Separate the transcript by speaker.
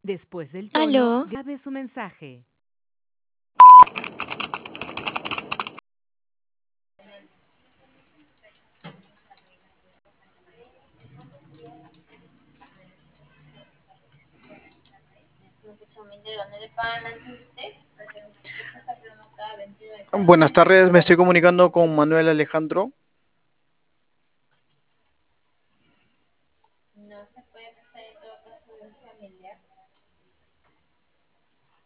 Speaker 1: Después del tono,
Speaker 2: Aló,
Speaker 1: grabe su mensaje.
Speaker 3: Buenas tardes, me estoy comunicando con Manuel Alejandro.